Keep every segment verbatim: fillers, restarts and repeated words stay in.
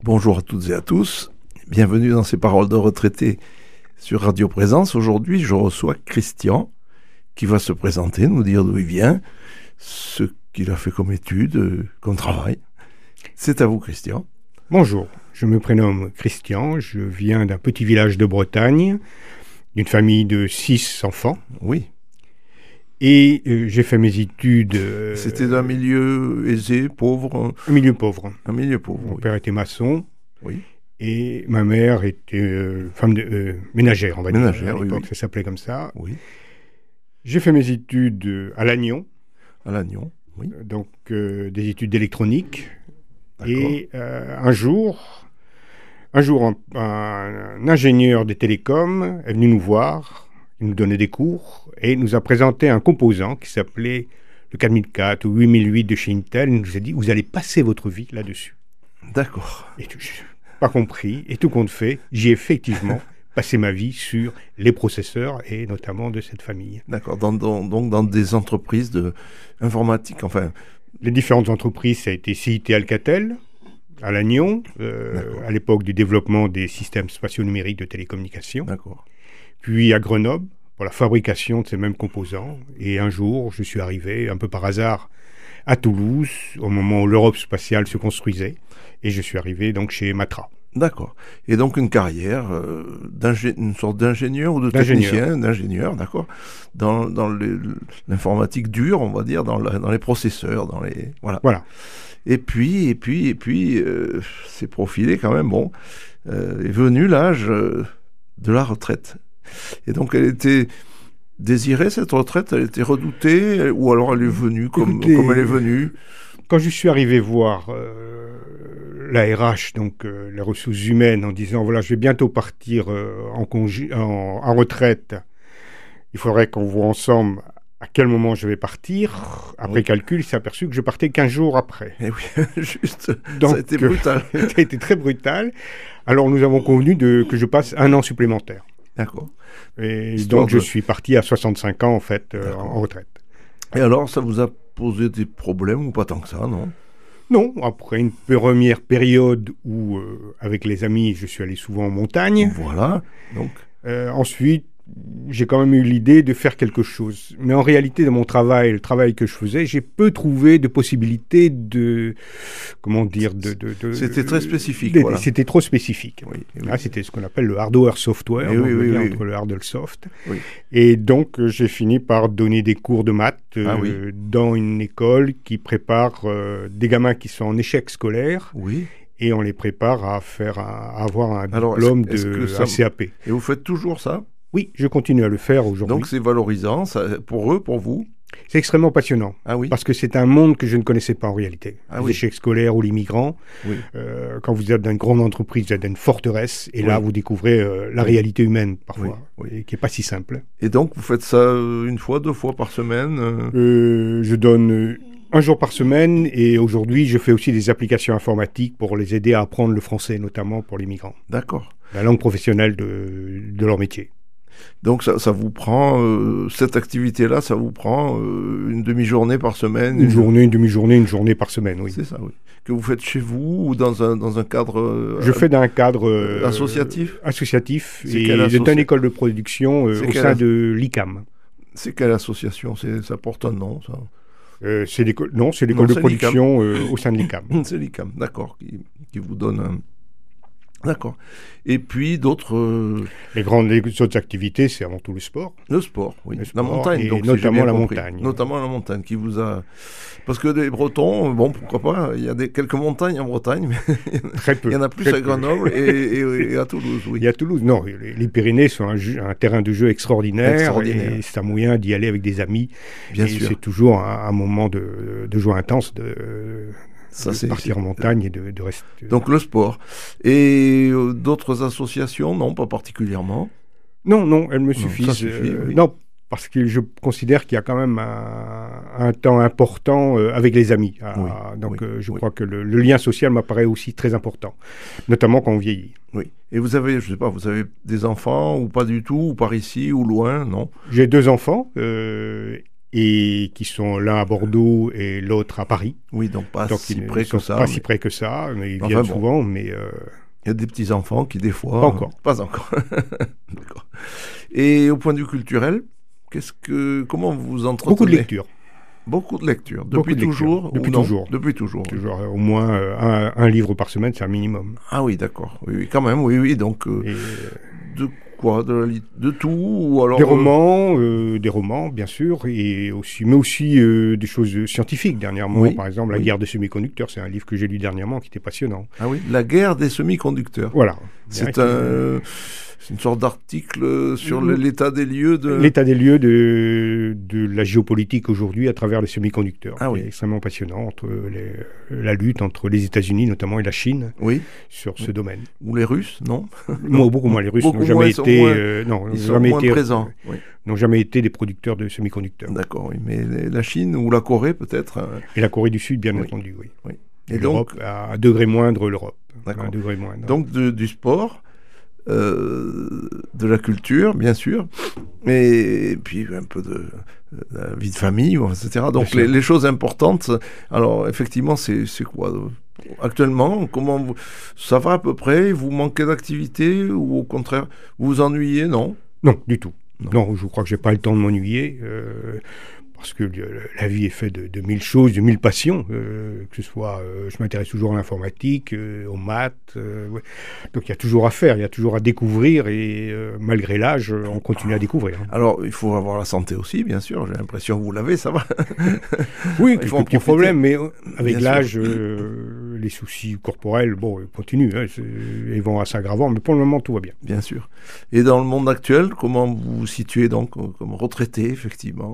Bonjour à toutes et à tous, bienvenue dans ces paroles de retraité sur Radio Présence. Aujourd'hui, je reçois Christian qui va se présenter, nous dire d'où il vient, ce qu'il a fait comme études, euh, comme travail. C'est à vous, Christian. Bonjour, je me prénomme Christian, je viens d'un petit village de Bretagne, d'une famille de six enfants. Oui. Et euh, j'ai fait mes études... Euh, C'était d'un milieu aisé, pauvre. Un milieu pauvre. Un milieu pauvre, Mon oui. père était maçon. Oui. Et ma mère était euh, femme de, euh, ménagère, on va Ménagère, dire. À oui, l'époque, oui. ça s'appelait comme ça. Oui. J'ai fait mes études euh, à Lannion. À Lannion, oui. Euh, donc, euh, des études d'électronique. D'accord. Et euh, un jour, un jour, un, un ingénieur des télécoms est venu nous voir. Il nous donnait des cours et il nous a présenté un composant qui s'appelait le quatre mille quatre ou huit mille huit de chez Intel. Il nous a dit, vous allez passer votre vie là-dessus. D'accord. Et tout, je n'ai pas compris. Et tout compte fait, j'ai effectivement passé ma vie sur les processeurs et notamment de cette famille. D'accord. Dans, dans, donc dans des entreprises de informatique, enfin... Les différentes entreprises, ça a été C I T Alcatel, à Lannion, euh, à l'époque du développement des systèmes spatiaux numériques de télécommunications. D'accord. Puis à Grenoble, pour la fabrication de ces mêmes composants. Et un jour, je suis arrivé, un peu par hasard, à Toulouse, au moment où l'Europe spatiale se construisait. Et je suis arrivé donc chez Matra. D'accord. Et donc une carrière, euh, d'ingé- une sorte d'ingénieur ou de D'ingénieur. technicien, d'ingénieur, d'accord, dans, dans les- l'informatique dure, on va dire, dans, la- dans les processeurs, dans les... Voilà. Voilà. Et puis, et puis, et puis, euh, c'est profilé quand même, bon, euh, est venu l'âge euh, de la retraite. Et donc elle était désirée, cette retraite, elle était redoutée, ou alors elle est venue comme, Écoutez, comme elle est venue. Quand je suis arrivé voir euh, la R H, donc euh, les ressources humaines, en disant, voilà, je vais bientôt partir euh, en, congé, en, en retraite, il faudrait qu'on voit ensemble à quel moment je vais partir. Après Oui. calcul, il s'est aperçu que je partais quinze jours après. Et oui, juste, Donc, ça a été brutal. ça a été très brutal. Alors nous avons convenu de, que je passe un an supplémentaire. D'accord. Et Histoire donc je de- suis parti à soixante-cinq ans en fait euh, D'accord. en retraite. Et alors, ça vous a posé des problèmes ou pas tant que ça, non? Non, après une première période où euh, avec les amis je suis allé souvent en montagne. Voilà, donc, Euh, ensuite j'ai quand même eu l'idée de faire quelque chose. Mais en réalité dans mon travail, le travail que je faisais, j'ai peu trouvé de possibilités de comment dire de, de, de C'était très spécifique, de- voilà. C'était trop spécifique. oui. et oui. Ah, c'était ce qu'on appelle le hardware software, Eh donc oui, le oui, lien oui, entre le hard et le soft. Oui. Et donc euh, j'ai fini par donner des cours de maths euh, Ah oui. dans une école qui prépare euh, des gamins qui sont en échec scolaire Oui. et on les prépare à faire un- à avoir un Alors, diplôme est-ce- est-ce de que ça- un C A P. Et vous faites toujours ça? Oui, je continue à le faire aujourd'hui. Donc c'est valorisant, ça, pour eux, pour vous? C'est extrêmement passionnant Ah oui. parce que c'est un monde que je ne connaissais pas en réalité. Ah les oui. échecs scolaires ou les migrants. Oui. Euh, quand vous êtes dans une grande entreprise, vous êtes dans une forteresse et là Oui. vous découvrez euh, la Oui. réalité humaine parfois, Oui, oui. et qui est pas si simple. Et donc vous faites ça euh, une fois, deux fois par semaine euh, Euh, je donne euh, un jour par semaine et aujourd'hui je fais aussi des applications informatiques pour les aider à apprendre le français, notamment pour les migrants, D'accord. la langue professionnelle de, de leur métier. Donc ça, ça vous prend, euh, cette activité-là, ça vous prend euh, une demi-journée par semaine? Une journée, une demi-journée, une journée par semaine, oui. C'est ça, oui. Que vous faites chez vous ou dans un, dans un cadre... euh, Je fais dans un cadre euh, associatif associatif C'est et quelle c'est associa- une école de production euh, C'est au quelle sein as- de l'I C A M. C'est quelle association? C'est, ça porte un nom, ça? Euh, c'est l'école, non, c'est Non, l'école de c'est l'I C A M. production euh, au sein de l'I C A M. C'est l'I C A M, d'accord, qui, qui vous donne un... D'accord. Et puis d'autres... euh, Les grandes les autres activités, c'est avant tout le sport. Le sport, oui. Le La sport montagne, et donc, si j'ai notamment bien la compris. montagne. Notamment la montagne qui vous a... Parce que les Bretons, bon, pourquoi pas, il y a des, quelques montagnes en Bretagne, mais Très peu. il y en a plus très à peu. Grenoble et, et- et à Toulouse, oui. Il y a Toulouse. Non, les, les Pyrénées sont un, jeu- un terrain de jeu extraordinaire. Extraordinaire. Et c'est un moyen d'y aller avec des amis. Bien et sûr. c'est toujours un, un moment de, de joie intense de, Ça, de c'est- partir en c'est- montagne et de, de rester. Donc le sport. Et euh, d'autres associations, non, pas particulièrement. Non, non, elles me Non, suffisent. ça suffit, euh, oui. Non, parce que je considère qu'il y a quand même un, un temps important euh, avec les amis. Ah, Oui, donc oui, euh, je oui. crois que le, le lien social m'apparaît aussi très important, notamment quand on vieillit. Oui. Et vous avez, je sais pas, vous avez des enfants ou pas du tout, ou par ici ou loin, non? J'ai deux enfants, euh, et qui sont l'un à Bordeaux et l'autre à Paris. Oui, donc pas donc si ils près ne sont que ça. pas mais... si près que ça, mais ils Enfin, viennent bon. souvent, mais... Euh... Il y a des petits-enfants qui, des fois... Pas encore. Euh, pas encore. D'accord. Et au point de vue culturel, qu'est-ce que, comment vous vous entretenez? Beaucoup de lectures. Beaucoup de lectures. Depuis Beaucoup de toujours lectures. Depuis ou non toujours. Depuis toujours. Toujours euh, au moins euh, un, un livre par semaine, c'est un minimum. Ah oui, d'accord. Oui, oui, quand même, oui, oui. Donc, euh, Et, de quoi de, la li- de tout ou alors des euh, romans, euh, des romans, bien sûr, et aussi, mais aussi euh, des choses scientifiques. Dernièrement, Oui, par exemple, La oui. guerre des semi-conducteurs, c'est un livre que j'ai lu dernièrement qui était passionnant. Ah oui, la guerre des semi-conducteurs. Voilà. C'est Bien, un, c'est une sorte d'article sur Mm. l'état des lieux de... L'état des lieux de, de la géopolitique aujourd'hui à travers les semi-conducteurs. Ah qui oui. est extrêmement passionnant, entre les, la lutte entre les États-Unis notamment et la Chine Oui, sur ce domaine. ou les Russes, non? Moi, beaucoup moins. Les Russes Beaucoup n'ont moins, jamais ils sont été, moins- euh, non, Ils sont jamais moins été, présents. Oui. n'ont jamais été des producteurs de semi-conducteurs. D'accord, oui. Mais les- la Chine ou la Corée, peut-être. euh, Et la Corée du Sud, bien Oui. entendu, oui. oui. Et Et donc, l'Europe, à un degré moindre, l'Europe. D'accord. À un degré moindre. donc de- du sport, euh, de la culture, bien sûr, et puis un peu de, de la vie de famille, et cetera. Donc Bien les, sûr. les choses importantes. Alors effectivement, c'est c'est quoi euh, actuellement? Comment vous, ça va à peu près? Vous manquez d'activité ou au contraire vous vous ennuyez? Non. Non, du tout. Non. Non, je crois que j'ai pas le temps de m'ennuyer. euh, parce que euh, la vie est faite de, de mille choses, de mille passions. euh, que ce soit, euh, je m'intéresse toujours à l'informatique, euh, aux maths. euh, ouais. Donc il y a toujours à faire, il y a toujours à découvrir. Et euh, malgré l'âge, on continue à découvrir. Alors il faut avoir la santé aussi, bien sûr. J'ai l'impression que vous l'avez, ça va. Oui, Il faut quelques en petits profiter. problèmes, mais euh, avec Bien l'âge, euh, les soucis corporels, bon, ils continuent, hein, c'est- ils vont à s'aggravant, mais pour le moment, tout va bien. Bien sûr. Et dans le monde actuel, comment vous vous situez donc euh, comme retraité, effectivement?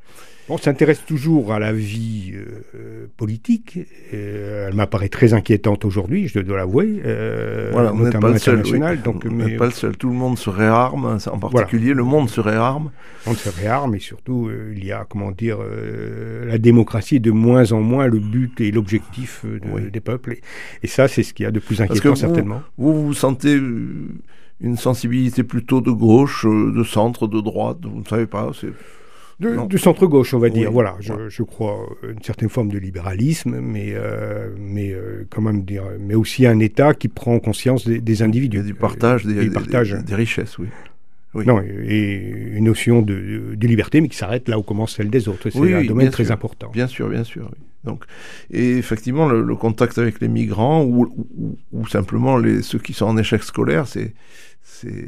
On s'intéresse toujours à la vie euh, politique. Euh, elle m'apparaît très inquiétante aujourd'hui, je dois l'avouer, euh, Voilà, vous n'êtes notamment pas le seul. internationale. Oui. Donc, Vous mais, n'êtes pas le seul. Tout le monde se réarme, en particulier le monde se réarme. on se réarme et surtout, euh, il y a, comment dire, euh, la démocratie est de moins en moins le but et l'objectif euh, de- Oui. des peuples. Et, et ça, c'est ce qu'il y a de plus Parce que inquiétant, vous, certainement. vous vous sentez euh, une sensibilité plutôt de gauche, euh, de centre, de droite, vous ne savez pas. C'est... De, Non. de centre-gauche, on va dire. Oui. Voilà, je, Ouais. je crois euh, une certaine forme de libéralisme, mais, euh, mais euh, quand même dire, mais aussi un État qui prend conscience des, des Il individus. y a du partage, Euh, des, du des- partage. des- des richesses, oui. Oui. Non, et, et une notion de, de liberté, mais qui s'arrête là où commence celle des autres. C'est Oui, un oui, domaine bien très sûr. important. Bien sûr, bien sûr. Oui. Donc, et effectivement, le, le contact avec les migrants ou, ou, ou simplement les, ceux qui sont en échec scolaire, c'est... c'est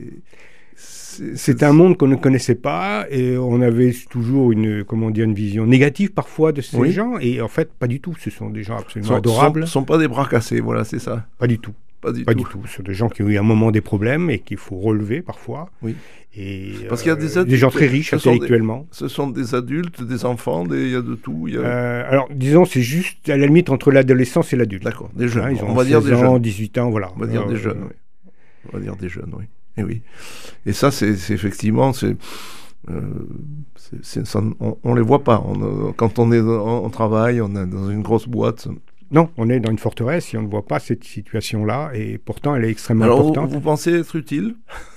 c'est- C'est un monde qu'on ne connaissait pas et on avait toujours une, comment dire, une vision négative parfois de ces Oui. gens. Et en fait, pas du tout. Ce sont des gens absolument sont, adorables. sont, sont pas des bras cassés, voilà, c'est ça. Pas du tout. Pas du Pas tout. du tout. Ce sont des gens qui ont eu à un moment des problèmes et qu'il faut relever parfois. Oui. Et, Parce qu'il y a des euh, adultes- gens très riches ce sont des- intellectuellement. Ce sont des adultes, des enfants, des- il y a de tout. Il y a... Euh, alors, disons, c'est juste à la limite entre l'adolescence et l'adulte. D'accord, des jeunes. Hein, ils ont on va dire des seize ans, jeunes. dix-huit ans, voilà. On va dire Euh, des jeunes, oui. On va dire des jeunes, oui. Et oui. Et ça, c'est c'est effectivement, c'est, euh, c'est- c'est- ça, on, on les voit pas. On, euh, quand on est, dans- on travaille, on est dans une grosse boîte. Non, on est dans une forteresse et on ne voit pas cette situation-là et pourtant elle est extrêmement Alors, vous, importante. vous pensez être utile?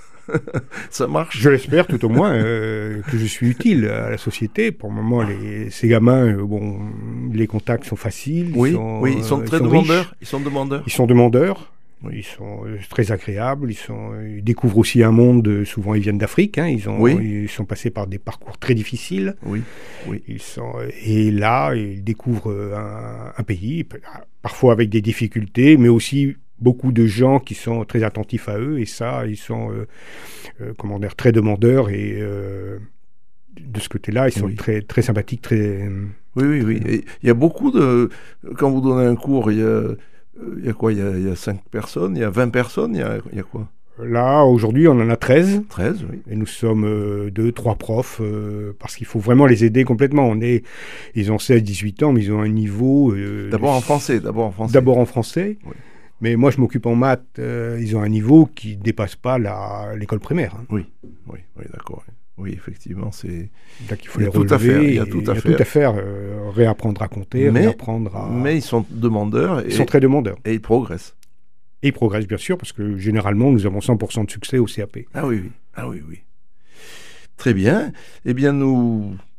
Ça marche? Je l'espère tout au moins euh, que je suis utile à la société. Pour le moment, les, ces gamins, euh, bon, les contacts sont faciles. Oui, ils sont, oui, ils sont euh, très riches. demandeurs. Ils sont demandeurs. Ils sont demandeurs. Oui. Ils sont euh, très agréables. Ils, sont, euh, ils découvrent aussi un monde. euh, Souvent, ils viennent d'Afrique. Hein, ils, ont, Oui. ils sont passés par des parcours très difficiles. Oui, oui. Ils sont, euh, et là, ils découvrent euh, un, un pays, p- parfois avec des difficultés, mais aussi beaucoup de gens qui sont très attentifs à eux. Et ça, ils sont, euh, euh, comment dire, très demandeurs. Et euh, de ce côté-là, ils sont Oui. très, très sympathiques, très. Oui, oui, oui. Et il y a beaucoup de. Quand vous donnez un cours, il y a, euh, il y a quoi? Il y a, il y a cinq personnes, il y a vingt personnes, il y a, il y a quoi? Là, aujourd'hui, on en a treize. treize, oui. Et nous sommes euh, deux, trois profs, euh, parce qu'il faut vraiment les aider complètement. On est, ils ont seize, dix-huit ans, mais ils ont un niveau... euh, D'abord de- en français, d'abord en français. D'abord en français. Oui. Mais moi, je m'occupe en maths. euh, ils ont un niveau qui ne dépasse pas la- l'école primaire. Hein. Oui, oui, oui, d'accord. Oui. Oui, effectivement, c'est. Donc, il faut Il y a les tout à relever. faire, il y a et tout à faire. tout à faire. euh, réapprendre à compter, Mais- réapprendre à... Mais ils sont demandeurs et Ils sont très demandeurs. et ils progressent. Et ils progressent, bien sûr, parce que généralement, nous avons cent pour cent de succès au C A P. Ah oui, oui. Ah oui, oui. Très bien. Eh bien, nous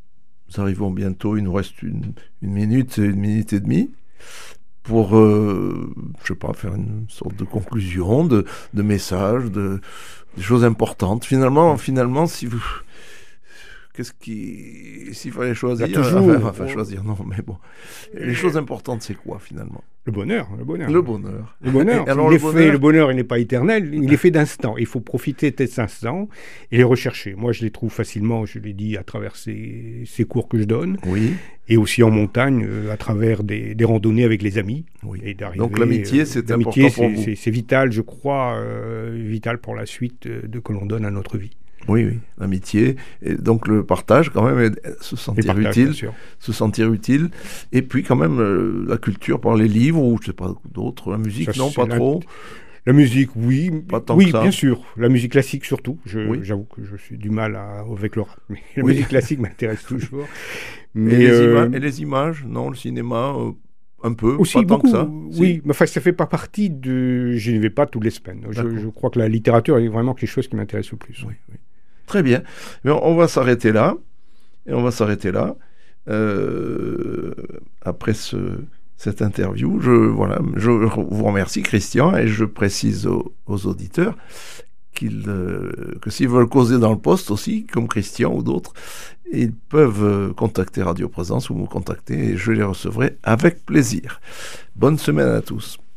nous arrivons bientôt, il nous reste une, une minute, une minute et demie, pour, euh, je sais pas, faire une sorte de conclusion, de, de message, de, des choses importantes. Finalement, finalement, si vous... Qu'est-ce qui... S'il fallait choisir... Il y a toujours... Enfin, enfin, choisir, non, mais bon. Les choses importantes, c'est quoi, finalement? Le bonheur, le bonheur. Le bonheur. Le bonheur. Alors, il le est bonheur... fait, le bonheur, il n'est pas éternel, il est fait d'instants. Il faut profiter de ces instants et les rechercher. Moi, je les trouve facilement, je l'ai dit, à travers ces, ces cours que je donne. Oui. Et aussi en montagne, euh, à travers des, des randonnées avec les amis. Oui. Et Donc l'amitié, c'est euh, important pour vous. C'est, c'est vital, je crois, euh, vital pour la suite de, de que l'on donne à notre vie. Oui, oui, l'amitié, et donc le partage quand même, et se sentir partage, utile, se sentir utile, et puis quand même euh, la culture par les livres, ou je sais pas, d'autres, la musique, Ça, non, pas la, trop. La musique, oui, pas tant oui, que ça. Bien sûr, la musique classique surtout, je, oui. J'avoue que je suis du mal à, avec le rap, mais la oui. musique classique m'intéresse toujours. Mais, et, les euh... ima- et les images, non, le cinéma euh... Un peu, aussi, pas tant beaucoup, que ça. Oui, si. mais enfin, ça fait pas partie de... Je ne vais pas toutes les semaines. Je, je crois que la littérature est vraiment quelque chose qui m'intéresse le plus. Oui, oui. Très bien. Mais on va s'arrêter là. Et on va s'arrêter là. Euh, après ce, cette interview, je, voilà, je vous remercie, Christian, et je précise aux, aux auditeurs qu'ils, euh, que s'ils veulent causer dans le poste aussi, comme Christian ou d'autres, ils peuvent contacter Radio Présence ou me contacter et je les recevrai avec plaisir. Bonne semaine à tous.